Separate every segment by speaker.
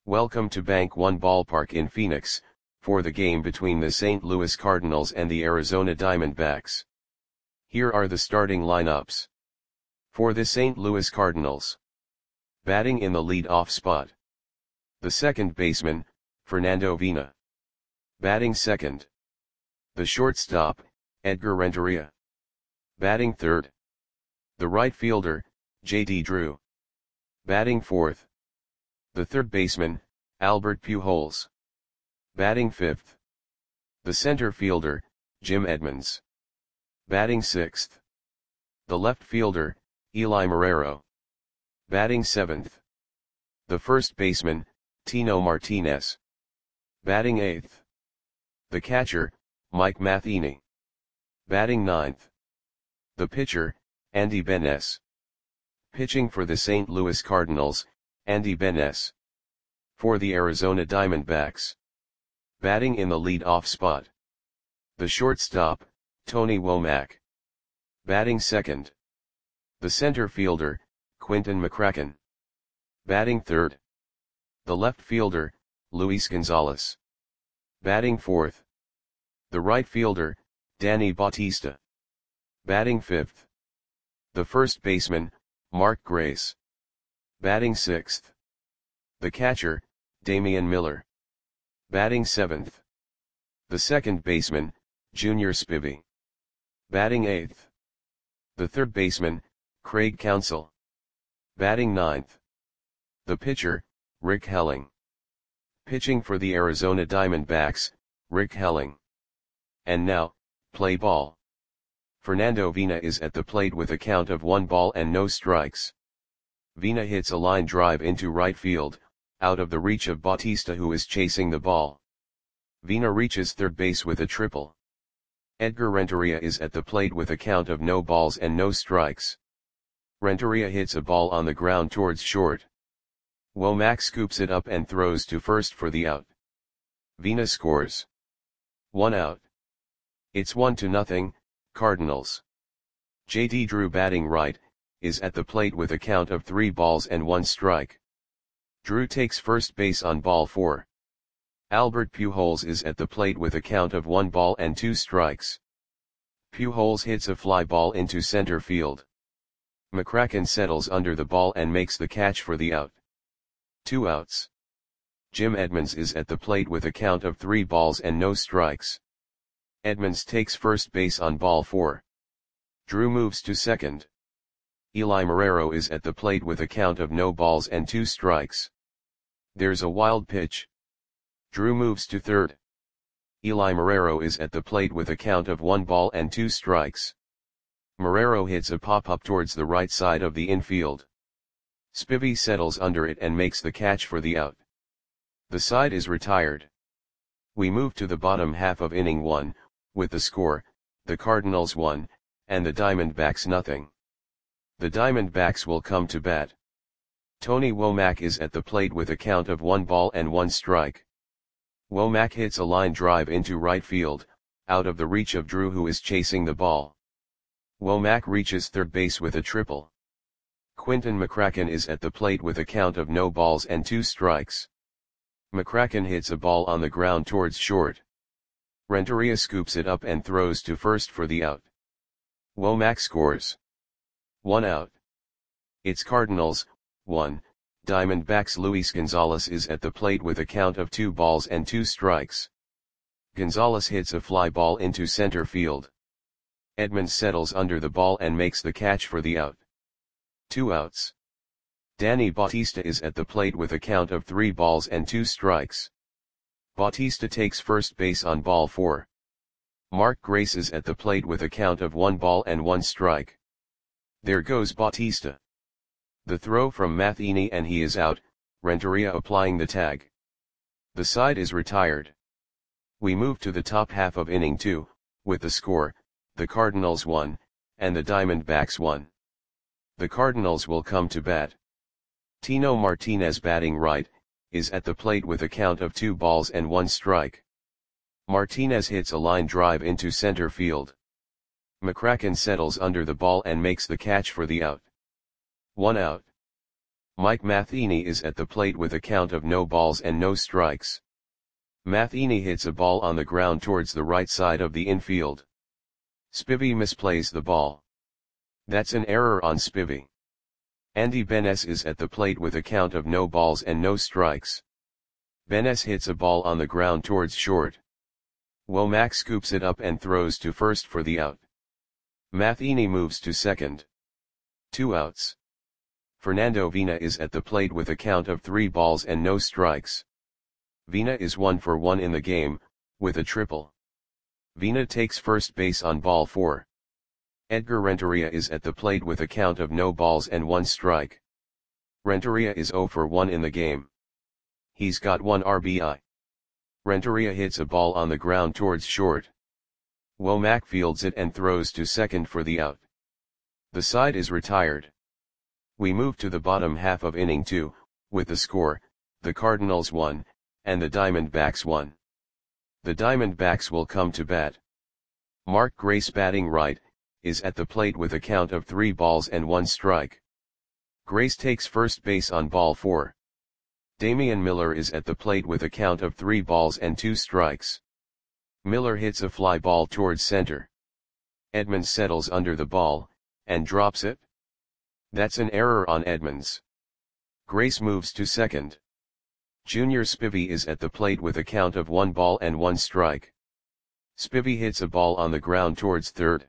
Speaker 1: Welcome to Bank One Ballpark in Phoenix, for the game between the St. Louis Cardinals and the Arizona Diamondbacks. Here are the starting lineups. For the St. Louis Cardinals. Batting in the lead-off spot. The second baseman, Fernando Vina. Batting second. The shortstop, Edgar Renteria. Batting third. The right fielder, J.D. Drew. Batting fourth. The third baseman, Albert Pujols. Batting fifth. The center fielder, Jim Edmonds. Batting sixth. The left fielder, Eli Marrero. Batting seventh. The first baseman, Tino Martinez. Batting eighth. The catcher, Mike Matheny. Batting ninth. The pitcher, Andy Benes. Pitching for the St. Louis Cardinals, Andy Benes. For the Arizona Diamondbacks. Batting in the lead-off spot. The shortstop, Tony Womack. Batting second. The center fielder, Quinton McCracken. Batting third. The left fielder, Luis Gonzalez. Batting fourth. The right fielder, Danny Bautista. Batting fifth. The first baseman, Mark Grace. Batting sixth. The catcher, Damian Miller. Batting seventh. The second baseman, Junior Spivey. Batting eighth. The third baseman, Craig Counsell. Batting ninth. The pitcher, Rick Helling. Pitching for the Arizona Diamondbacks, Rick Helling. And now, play ball. Fernando Vina is at the plate with a count of 1 ball and no strikes. Vina hits a line drive into right field, out of the reach of Bautista, who is chasing the ball. Vina reaches third base with a triple. Edgar Renteria is at the plate with a count of no balls and no strikes. Renteria hits a ball on the ground towards short. Womack scoops it up and throws to first for the out. Vina scores. 1 out. It's 1-0, Cardinals. J.D. Drew, batting right, is at the plate with a count of 3 balls and 1 strike. Drew takes first base on ball 4. Albert Pujols is at the plate with a count of 1 ball and 2 strikes. Pujols hits a fly ball into center field. McCracken settles under the ball and makes the catch for the out. 2 outs. Jim Edmonds is at the plate with a count of 3 balls and no strikes. Edmonds takes first base on ball 4. Drew moves to second. Eli Marrero is at the plate with a count of no balls and 2 strikes. There's a wild pitch. Drew moves to third. Eli Marrero is at the plate with a count of 1 ball and 2 strikes. Marrero hits a pop-up towards the right side of the infield. Spivey settles under it and makes the catch for the out. The side is retired. We move to the bottom half of inning 1, with the score, the Cardinals 1, and the Diamondbacks 0. The Diamondbacks will come to bat. Tony Womack is at the plate with a count of 1 ball and 1 strike. Womack hits a line drive into right field, out of the reach of Drew, who is chasing the ball. Womack reaches third base with a triple. Quinton McCracken is at the plate with a count of no balls and 2 strikes. McCracken hits a ball on the ground towards short. Renteria scoops it up and throws to first for the out. Womack scores. 1 out. It's Cardinals 1, Diamondbacks. Luis Gonzalez is at the plate with a count of 2 balls and 2 strikes. Gonzalez hits a fly ball into center field. Edmonds settles under the ball and makes the catch for the out. 2 outs. Danny Bautista is at the plate with a count of 3 balls and 2 strikes. Bautista takes first base on ball 4. Mark Grace is at the plate with a count of 1 ball and 1 strike. There goes Bautista. The throw from Matheny and he is out, Renteria applying the tag. The side is retired. We move to the top half of inning 2, with the score, the Cardinals 1, and the Diamondbacks 1. The Cardinals will come to bat. Tino Martinez, batting right, is at the plate with a count of 2 balls and 1 strike. Martinez hits a line drive into center field. McCracken settles under the ball and makes the catch for the out. 1 out. Mike Matheny is at the plate with a count of no balls and no strikes. Matheny hits a ball on the ground towards the right side of the infield. Spivey misplays the ball. That's an error on Spivey. Andy Benes is at the plate with a count of no balls and no strikes. Benes hits a ball on the ground towards short. Womack scoops it up and throws to first for the out. Matheny moves to second. 2 outs. Fernando Vina is at the plate with a count of 3 balls and no strikes. Vina is 1 for 1 in the game, with a triple. Vina takes first base on ball 4. Edgar Renteria is at the plate with a count of no balls and 1 strike. Renteria is 0 for 1 in the game. He's got 1 RBI. Renteria hits a ball on the ground towards short. Womack fields it and throws to second for the out. The side is retired. We move to the bottom half of inning 2, with the score, the Cardinals 1, and the Diamondbacks 1. The Diamondbacks will come to bat. Mark Grace, batting right, is at the plate with a count of 3 balls and 1 strike. Grace takes first base on ball 4. Damian Miller is at the plate with a count of 3 balls and 2 strikes. Miller hits a fly ball towards center. Edmonds settles under the ball, and drops it. That's an error on Edmonds. Grace moves to second. Junior Spivey is at the plate with a count of 1 ball and 1 strike. Spivey hits a ball on the ground towards third.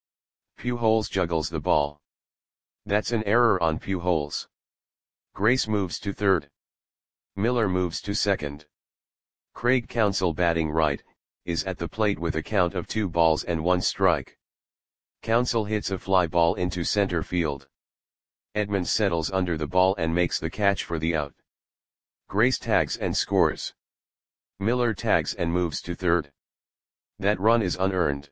Speaker 1: Pujols juggles the ball. That's an error on Pujols. Grace moves to third. Miller moves to second. Craig Counsell, batting right, is at the plate with a count of 2 balls and 1 strike. Counsell hits a fly ball into center field. Edmonds settles under the ball and makes the catch for the out. Grace tags and scores. Miller tags and moves to third. That run is unearned.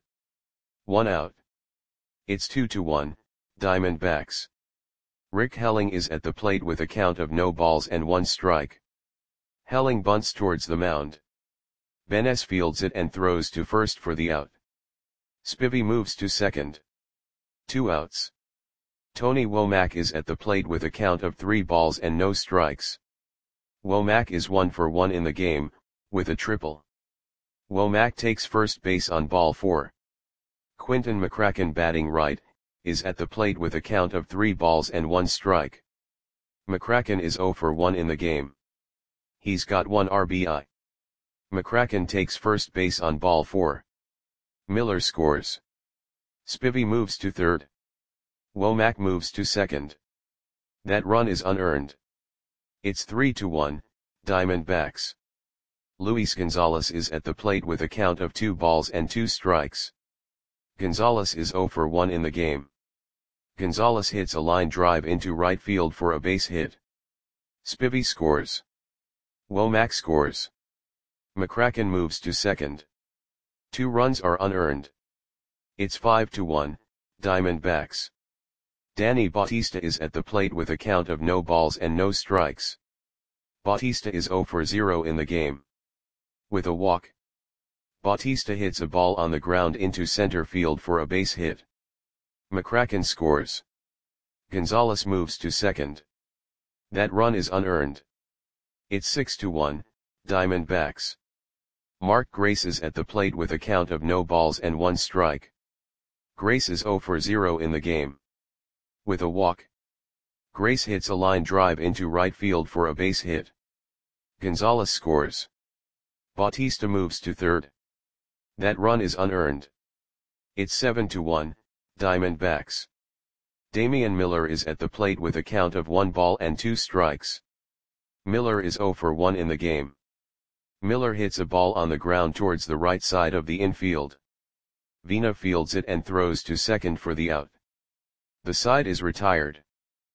Speaker 1: 1 out. It's 2-1, Diamondbacks. Rick Helling is at the plate with a count of no balls and 1 strike. Helling bunts towards the mound. Benes fields it and throws to first for the out. Spivey moves to second. 2 outs. Tony Womack is at the plate with a count of 3 balls and no strikes. Womack is 1 for 1 in the game, with a triple. Womack takes first base on ball 4. Quinton McCracken, batting right, is at the plate with a count of 3 balls and 1 strike. McCracken is 0 for 1 in the game. He's got 1 RBI. McCracken takes first base on ball 4. Miller scores. Spivey moves to third. Womack moves to second. That run is unearned. It's 3-1, Diamondbacks. Luis Gonzalez is at the plate with a count of 2 balls and 2 strikes. Gonzalez is 0 for 1 in the game. Gonzalez hits a line drive into right field for a base hit. Spivey scores. Womack scores. McCracken moves to second. 2 runs are unearned. It's 5-1, Diamondbacks. Danny Bautista is at the plate with a count of no balls and no strikes. Bautista is 0 for 0 in the game. With a walk. Bautista hits a ball on the ground into center field for a base hit. McCracken scores. Gonzalez moves to second. That run is unearned. It's 6-1, Diamondbacks. Mark Grace is at the plate with a count of no balls and 1 strike. Grace is 0 for 0 in the game. With a walk. Grace hits a line drive into right field for a base hit. Gonzalez scores. Bautista moves to third. That run is unearned. It's 7-1, Diamondbacks. Damian Miller is at the plate with a count of 1 ball and 2 strikes. Miller is 0 for 1 in the game. Miller hits a ball on the ground towards the right side of the infield. Vina fields it and throws to second for the out. The side is retired.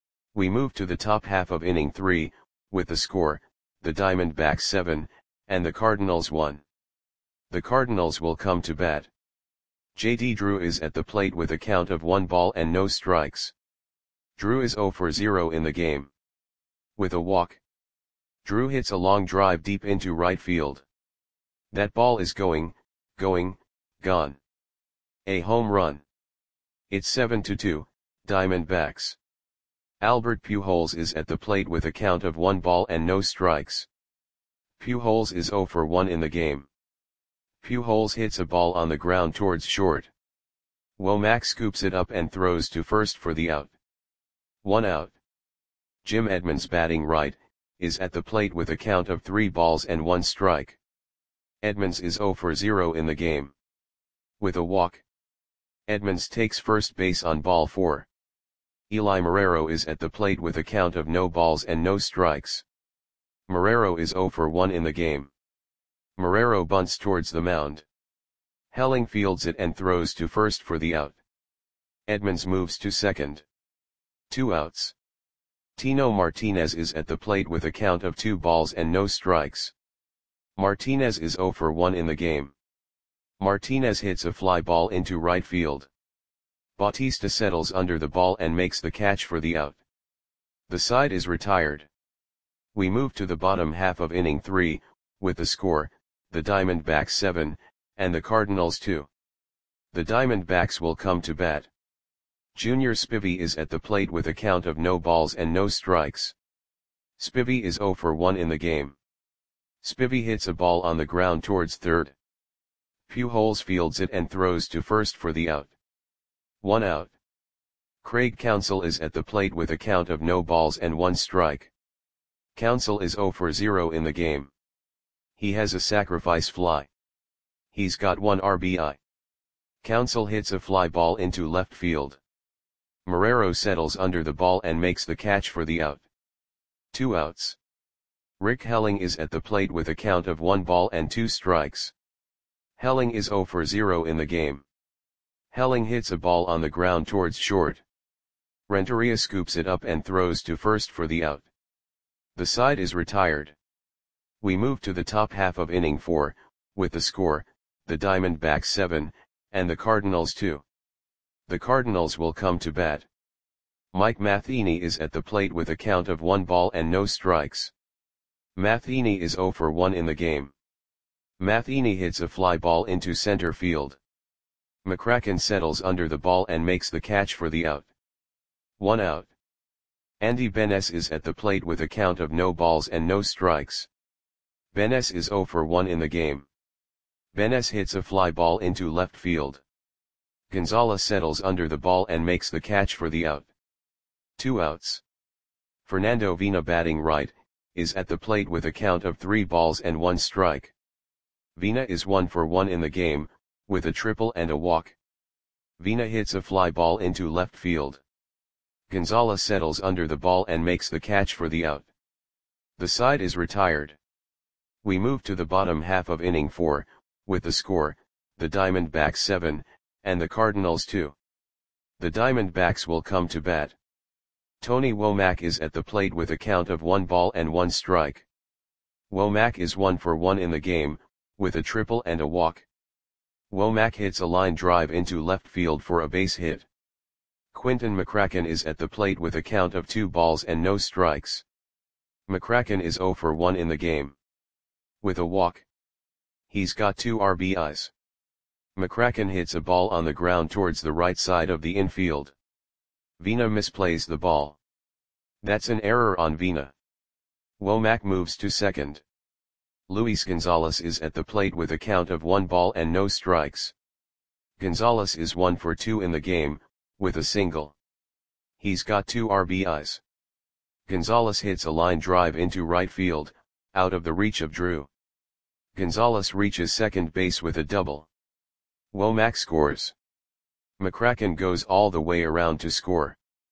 Speaker 1: We move to the top half of inning 3, with the score, the Diamondbacks 7, and the Cardinals 1. The Cardinals will come to bat. J.D. Drew is at the plate with a count of 1 ball and no strikes. Drew is 0 for 0 in the game. With a walk. Drew hits a long drive deep into right field. That ball is gone. A home run. It's 7-2, Diamondbacks. Albert Pujols is at the plate with a count of 1 ball and no strikes. Pujols is 0 for 1 in the game. Pujols hits a ball on the ground towards short. Womack scoops it up and throws to first for the out. 1 out. Jim Edmonds, batting right, is at the plate with a count of 3 balls and 1 strike. Edmonds is 0 for 0 in the game. With a walk, Edmonds takes first base on ball 4. Eli Marrero is at the plate with a count of no balls and no strikes. Marrero is 0 for 1 in the game. Marrero bunts towards the mound. Helling fields it and throws to first for the out. Edmonds moves to second. 2 outs. Tino Martinez is at the plate with a count of 2 balls and no strikes. Martinez is 0 for 1 in the game. Martinez hits a fly ball into right field. Bautista settles under the ball and makes the catch for the out. The side is retired. We move to the bottom half of inning 3, with the score, the Diamondbacks 7, and the Cardinals 2. The Diamondbacks will come to bat. Junior Spivey is at the plate with a count of no balls and no strikes. Spivey is 0 for 1 in the game. Spivey hits a ball on the ground towards third. Pujols fields it and throws to first for the out. 1 out. Craig Counsell is at the plate with a count of no balls and 1 strike. Counsell is 0 for 0 in the game. He has a sacrifice fly. He's got 1 RBI. Counsell hits a fly ball into left field. Marrero settles under the ball and makes the catch for the out. 2 outs. Rick Helling is at the plate with a count of 1 ball and 2 strikes. Helling is 0 for 0 in the game. Helling hits a ball on the ground towards short. Renteria scoops it up and throws to first for the out. The side is retired. We move to the top half of inning 4, with the score, the Diamondbacks 7, and the Cardinals 2. The Cardinals will come to bat. Mike Matheny is at the plate with a count of 1 ball and no strikes. Matheny is 0 for 1 in the game. Matheny hits a fly ball into center field. McCracken settles under the ball and makes the catch for the out. 1 out. Andy Benes is at the plate with a count of no balls and no strikes. Benes is 0 for 1 in the game. Benes hits a fly ball into left field. Gonzalez settles under the ball and makes the catch for the out. 2 outs. Fernando Vina, batting right, is at the plate with a count of 3 balls and 1 strike. Vina is 1 for 1 in the game, with a triple and a walk. Vina hits a fly ball into left field. Gonzalez settles under the ball and makes the catch for the out. The side is retired. We move to the bottom half of inning 4, with the score, the Diamondbacks 7, and the Cardinals 2. The Diamondbacks will come to bat. Tony Womack is at the plate with a count of 1 ball and 1 strike. Womack is 1 for 1 in the game, with a triple and a walk. Womack hits a line drive into left field for a base hit. Quinton McCracken is at the plate with a count of 2 balls and no strikes. McCracken is 0 for 1 in the game. With a walk. He's got 2 RBIs. McCracken hits a ball on the ground towards the right side of the infield. Vina misplays the ball. That's an error on Vina. Womack moves to second. Luis Gonzalez is at the plate with a count of 1 ball and no strikes. Gonzalez is 1 for 2 in the game, with a single. He's got 2 RBIs. Gonzalez hits a line drive into right field, out of the reach of Drew. Gonzalez reaches second base with a double. Womack scores. McCracken goes all the way around to score.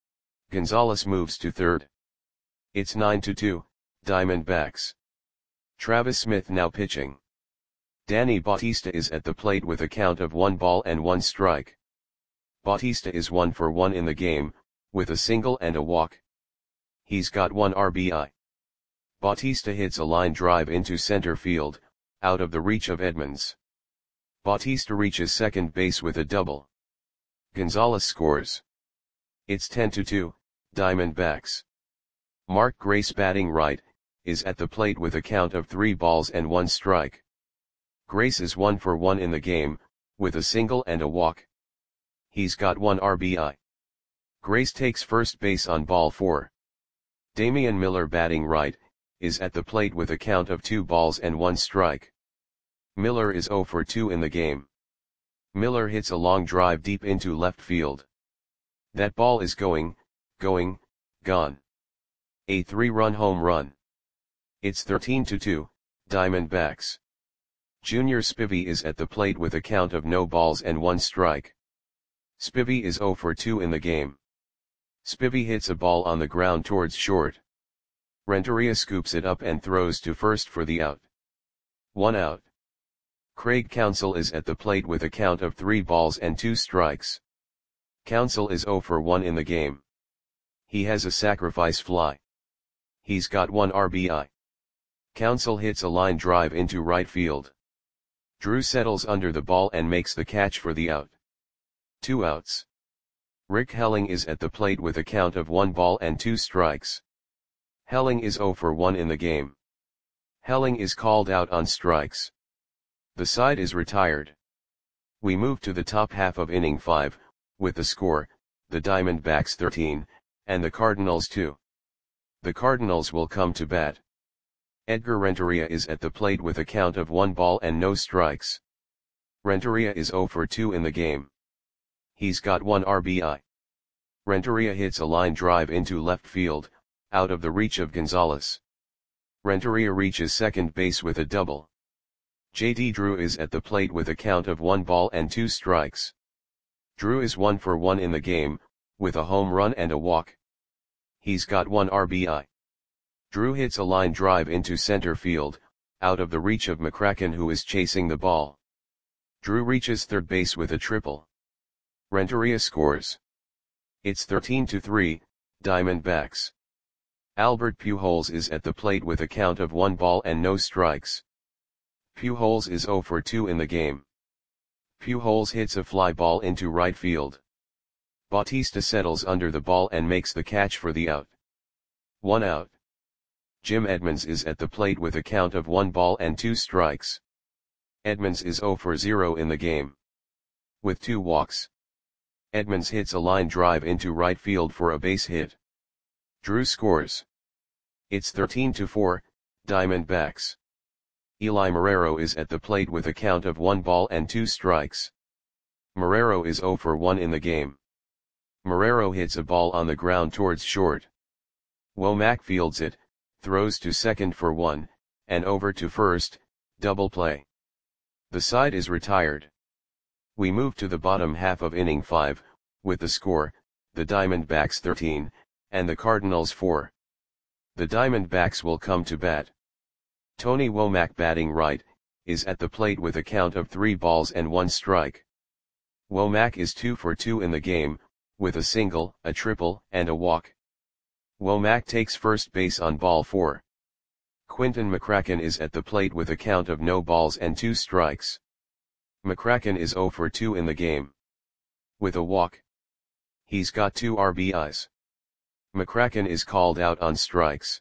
Speaker 1: Gonzalez moves to third. It's 9-2, Diamondbacks. Travis Smith now pitching. Danny Bautista is at the plate with a count of 1 ball and 1 strike. Bautista is 1 for 1 in the game, with a single and a walk. He's got 1 RBI. Bautista hits a line drive into center field, out of the reach of Edmonds. Bautista reaches second base with a double. Gonzalez scores. It's 10-2, Diamondbacks. Mark Grace, batting right, is at the plate with a count of 3 balls and 1 strike. Grace is 1 for 1 in the game, with a single and a walk. He's got 1 RBI. Grace takes first base on ball 4. Damian Miller batting right, is at the plate with a count of 2 balls and 1 strike. Miller is 0 for 2 in the game. Miller hits a long drive deep into left field. That ball is gone. A 3-run home run. It's 13-2, Diamondbacks. Junior Spivey is at the plate with a count of no balls and 1 strike. Spivey is 0 for 2 in the game. Spivey hits a ball on the ground towards short. Renteria scoops it up and throws to first for the out. 1 out. Craig Counsell is at the plate with a count of 3 balls and 2 strikes. Counsell is 0 for 1 in the game. He has a sacrifice fly. He's got 1 RBI. Counsell hits a line drive into right field. Drew settles under the ball and makes the catch for the out. 2 outs. Rick Helling is at the plate with a count of 1 ball and 2 strikes. Helling is 0 for 1 in the game. Helling is called out on strikes. The side is retired. We move to the top half of inning 5, with the score, the Diamondbacks 13, and the Cardinals 2. The Cardinals will come to bat. Edgar Renteria is at the plate with a count of 1 ball and no strikes. Renteria is 0 for 2 in the game. He's got 1 RBI. Renteria hits a line drive into left field, out of the reach of Gonzalez. Renteria reaches second base with a double. J.D. Drew is at the plate with a count of 1 ball and 2 strikes. Drew is 1 for 1 in the game, with a home run and a walk. He's got 1 RBI. Drew hits a line drive into center field, out of the reach of McCracken who is chasing the ball. Drew reaches third base with a triple. Renteria scores. It's 13-3, Diamondbacks. Albert Pujols is at the plate with a count of 1 ball and no strikes. Pujols is 0 for 2 in the game. Pujols hits a fly ball into right field. Bautista settles under the ball and makes the catch for the out. 1 out. Jim Edmonds is at the plate with a count of 1 ball and 2 strikes. Edmonds is 0 for 0 in the game. With 2 walks. Edmonds hits a line drive into right field for a base hit. Drew scores. It's 13-4, Diamondbacks. Eli Marrero is at the plate with a count of 1 ball and 2 strikes. Marrero is 0 for 1 in the game. Marrero hits a ball on the ground towards short. Womack fields it, throws to second for 1, and over to first, double play. The side is retired. We move to the bottom half of inning 5, with the score, the Diamondbacks 13, and the Cardinals 4. The Diamondbacks will come to bat. Tony Womack batting right, is at the plate with a count of 3 balls and 1 strike. Womack is 2 for 2 in the game, with a single, a triple, and a walk. Womack takes first base on ball 4. Quinton McCracken is at the plate with a count of no balls and 2 strikes. McCracken is 0 for 2 in the game. With a walk. He's got 2 RBIs. McCracken is called out on strikes.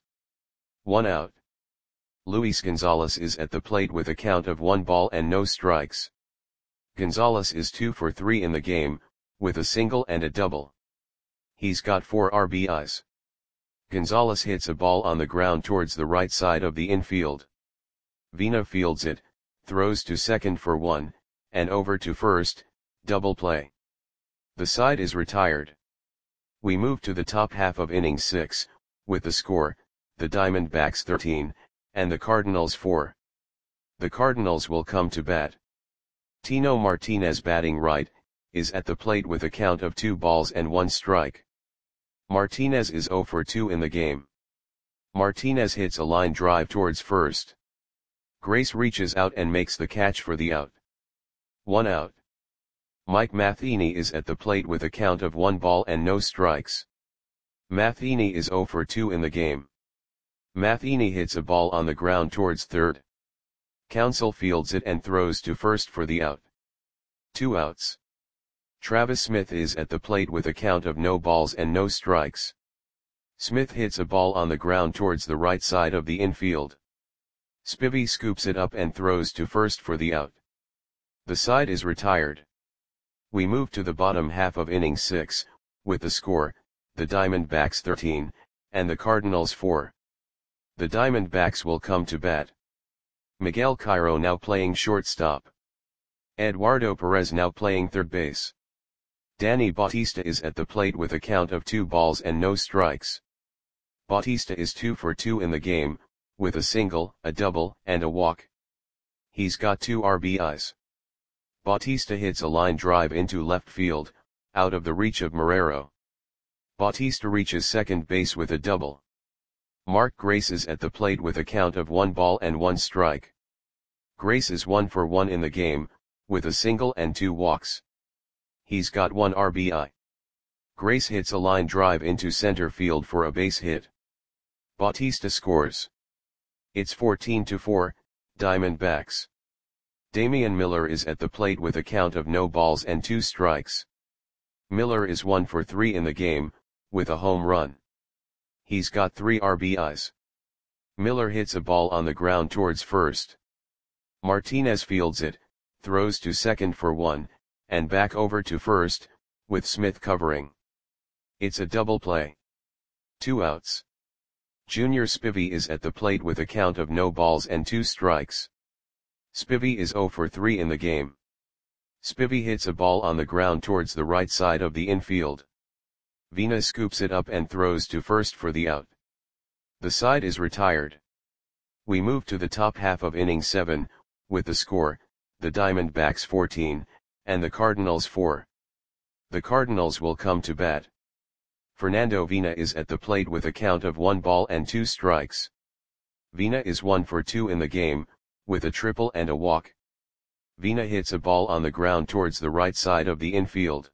Speaker 1: 1 out. Luis Gonzalez is at the plate with a count of 1 ball and no strikes. Gonzalez is 2 for 3 in the game, with a single and a double. He's got 4 RBIs. Gonzalez hits a ball on the ground towards the right side of the infield. Vina fields it, throws to second for 1, and over to first, double play. The side is retired. We move to the top half of inning 6, with the score, the Diamondbacks 13, and the Cardinals 4. The Cardinals will come to bat. Tino Martinez batting right, is at the plate with a count of 2 balls and 1 strike. Martinez is 0 for 2 in the game. Martinez hits a line drive towards first. Grace reaches out and makes the catch for the out. 1 out. Mike Matheny is at the plate with a count of 1 ball and no strikes. Matheny is 0 for 2 in the game. Matheny hits a ball on the ground towards third. Counsell fields it and throws to first for the out. 2 outs. Travis Smith is at the plate with a count of no balls and no strikes. Smith hits a ball on the ground towards the right side of the infield. Spivey scoops it up and throws to first for the out. The side is retired. We move to the bottom half of inning 6, with the score, the Diamondbacks 13, and the Cardinals 4. The Diamondbacks will come to bat. Miguel Cairo now playing shortstop. Eduardo Perez now playing third base. Danny Bautista is at the plate with a count of 2 balls and no strikes. Bautista is 2 for 2 in the game, with a single, a double, and a walk. He's got 2 RBIs. Bautista hits a line drive into left field, out of the reach of Marrero. Bautista reaches second base with a double. Mark Grace is at the plate with a count of 1 ball and 1 strike. Grace is 1 for 1 in the game, with a single and 2 walks. He's got 1 RBI. Grace hits a line drive into center field for a base hit. Bautista scores. It's 14-4, Diamondbacks. Damian Miller is at the plate with a count of no balls and 2 strikes. Miller is 1 for 3 in the game, with a home run. He's got 3 RBIs. Miller hits a ball on the ground towards first. Martinez fields it, throws to second for 1, and back over to first, with Smith covering. It's a double play. 2 outs. Junior Spivey is at the plate with a count of no balls and 2 strikes. Spivey is 0 for 3 in the game. Spivey hits a ball on the ground towards the right side of the infield. Vina scoops it up and throws to first for the out. The side is retired. We move to the top half of inning 7, with the score, the Diamondbacks 14, and the Cardinals 4. The Cardinals will come to bat. Fernando Vina is at the plate with a count of 1 ball and 2 strikes. Vina is 1 for 2 in the game, with a triple and a walk. Vina hits a ball on the ground towards the right side of the infield.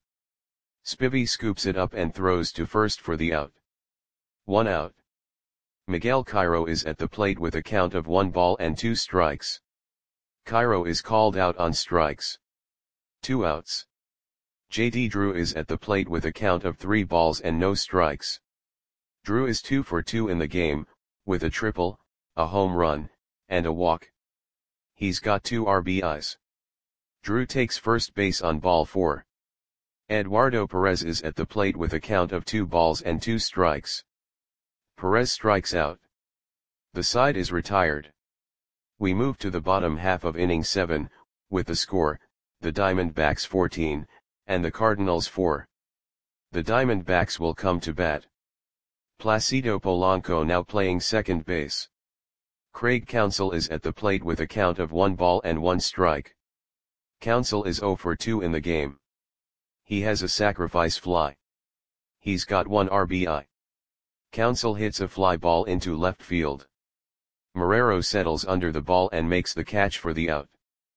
Speaker 1: Spivey scoops it up and throws to first for the out. 1 out. Miguel Cairo is at the plate with a count of 1 ball and 2 strikes. Cairo is called out on strikes. 2 outs. J.D. Drew is at the plate with a count of 3 balls and no strikes. Drew is 2 for 2 in the game, with a triple, a home run, and a walk. He's got 2 RBIs. Drew takes first base on ball 4. Eduardo Perez is at the plate with a count of 2 balls and 2 strikes. Perez strikes out. The side is retired. We move to the bottom half of inning 7, with the score, the Diamondbacks 14, and the Cardinals 4. The Diamondbacks will come to bat. Placido Polanco now playing second base. Craig Counsell is at the plate with a count of 1 ball and 1 strike. Counsell is 0 for 2 in the game. He has a sacrifice fly. He's got 1 RBI. Counsell hits a fly ball into left field. Marrero settles under the ball and makes the catch for the out.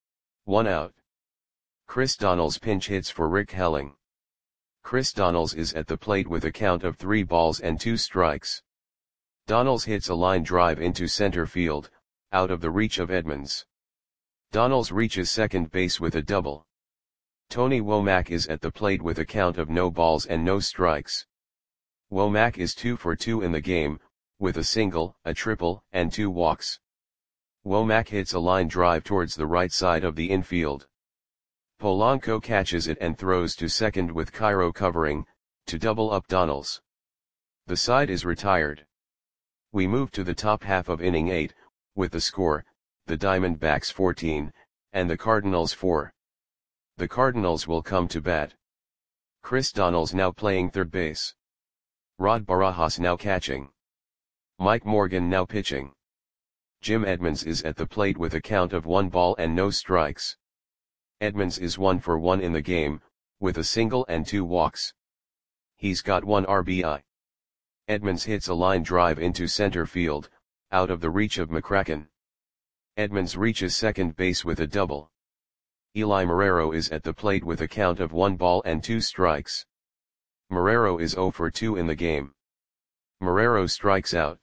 Speaker 1: 1 out. Chris Donnells pinch hits for Rick Helling. Chris Donnells is at the plate with a count of 3 balls and 2 strikes. Donnells hits a line drive into center field, out of the reach of Edmonds. Donnells reaches second base with a double. Tony Womack is at the plate with a count of no balls and no strikes. Womack is 2 for 2 in the game, with a single, a triple, and 2 walks. Womack hits a line drive towards the right side of the infield. Polanco catches it and throws to second with Cairo covering, to double up Donnells. The side is retired. We move to the top half of inning 8, with the score, the Diamondbacks 14, and the Cardinals 4. The Cardinals will come to bat. Chris Donnells now playing third base. Rod Barajas now catching. Mike Morgan now pitching. Jim Edmonds is at the plate with a count of 1 ball and no strikes. Edmonds is 1 for 1 in the game, with a single and 2 walks. He's got 1 RBI. Edmonds hits a line drive into center field, out of the reach of McCracken. Edmonds reaches second base with a double. Eli Marrero is at the plate with a count of 1 ball and 2 strikes. Marrero is 0 for 2 in the game. Marrero strikes out.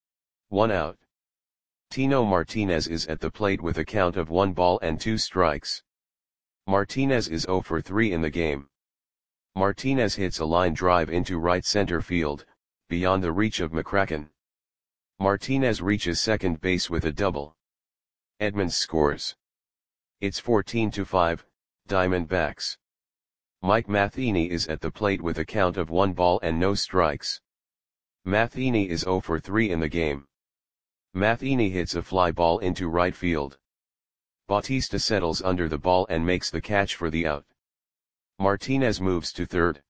Speaker 1: 1 out. Tino Martinez is at the plate with a count of 1 ball and 2 strikes. Martinez is 0 for 3 in the game. Martinez hits a line drive into right center field, beyond the reach of McCracken. Martinez reaches second base with a double. Edmonds scores. It's 14-5, Diamondbacks. Mike Matheny is at the plate with a count of 1 ball and no strikes. Matheny is 0 for 3 in the game. Matheny hits a fly ball into right field. Bautista settles under the ball and makes the catch for the out. Martinez moves to third.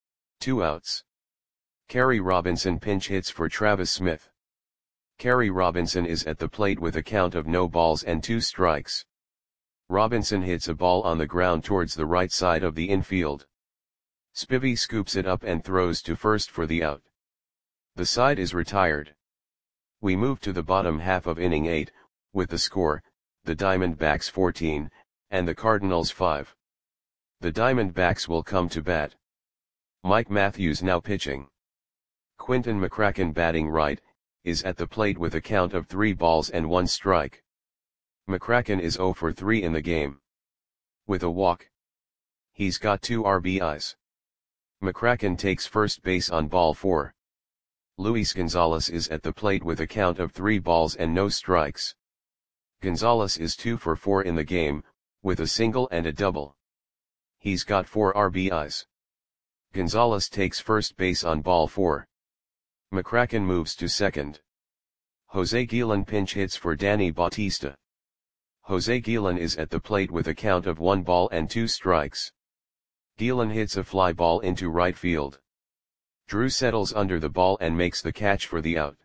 Speaker 1: 2 outs. Kerry Robinson pinch hits for Travis Smith. Kerry Robinson is at the plate with a count of no balls and 2 strikes. Robinson hits a ball on the ground towards the right side of the infield. Spivey scoops it up and throws to first for the out. The side is retired. We move to the bottom half of inning 8, with the score, the Diamondbacks 14, and the Cardinals 5. The Diamondbacks will come to bat. Mike Matthews now pitching. Quinton McCracken batting right, is at the plate with a count of 3 balls and 1 strike. McCracken is 0 for 3 in the game. With a walk. He's got 2 RBIs. McCracken takes first base on ball 4. Luis Gonzalez is at the plate with a count of 3 balls and no strikes. Gonzalez is 2 for 4 in the game, with a single and a double. He's got 4 RBIs. Gonzalez takes first base on ball 4. McCracken moves to second. Jose Guillen pinch hits for Danny Bautista. Jose Guillen is at the plate with a count of 1 ball and 2 strikes. Guillen hits a fly ball into right field. Drew settles under the ball and makes the catch for the out.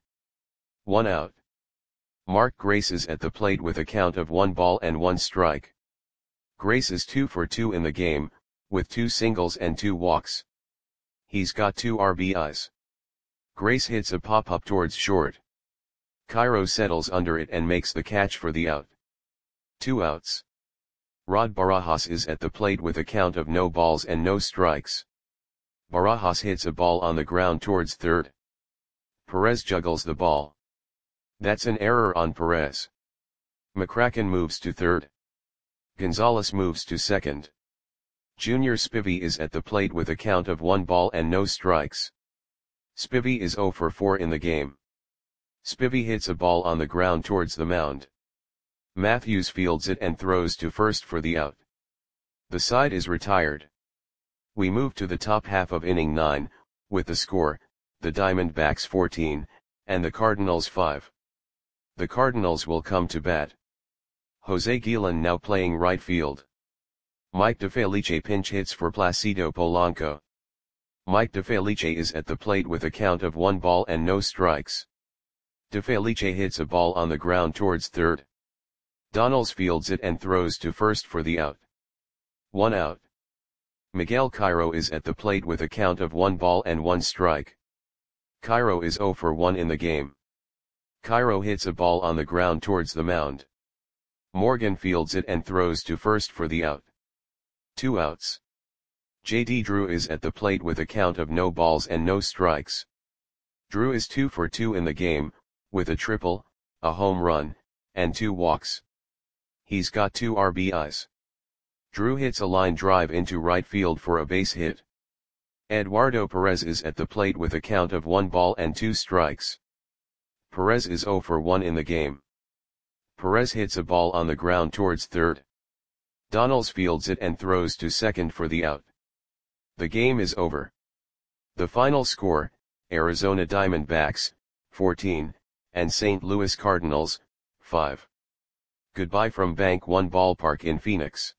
Speaker 1: 1 out. Mark Grace is at the plate with a count of 1 ball and 1 strike. Grace is 2 for 2 in the game, with 2 singles and 2 walks. He's got 2 RBIs. Grace hits a pop-up towards short. Cairo settles under it and makes the catch for the out. 2 outs. Rod Barajas is at the plate with a count of no balls and no strikes. Barajas hits a ball on the ground towards third. Perez juggles the ball. That's an error on Perez. McCracken moves to third. Gonzalez moves to second. Junior Spivey is at the plate with a count of 1 ball and no strikes. Spivey is 0 for 4 in the game. Spivey hits a ball on the ground towards the mound. Matthews fields it and throws to first for the out. The side is retired. We move to the top half of inning 9, with the score, the Diamondbacks 14, and the Cardinals 5. The Cardinals will come to bat. Jose Guillen now playing right field. Mike DeFelice pinch hits for Placido Polanco. Mike DeFelice is at the plate with a count of 1 ball and no strikes. DeFelice hits a ball on the ground towards third. Donalds fields it and throws to first for the out. 1 out. Miguel Cairo is at the plate with a count of 1 ball and 1 strike. Cairo is 0 for 1 in the game. Cairo hits a ball on the ground towards the mound. Morgan fields it and throws to first for the out. 2 outs. J.D. Drew is at the plate with a count of no balls and no strikes. Drew is 2 for 2 in the game, with a triple, a home run, and 2 walks. He's got 2 RBIs. Drew hits a line drive into right field for a base hit. Eduardo Perez is at the plate with a count of 1 ball and 2 strikes. Perez is 0 for 1 in the game. Perez hits a ball on the ground towards third. Donalds fields it and throws to second for the out. The game is over. The final score, Arizona Diamondbacks, 14, and St. Louis Cardinals, 5. Goodbye from Bank One Ballpark in Phoenix.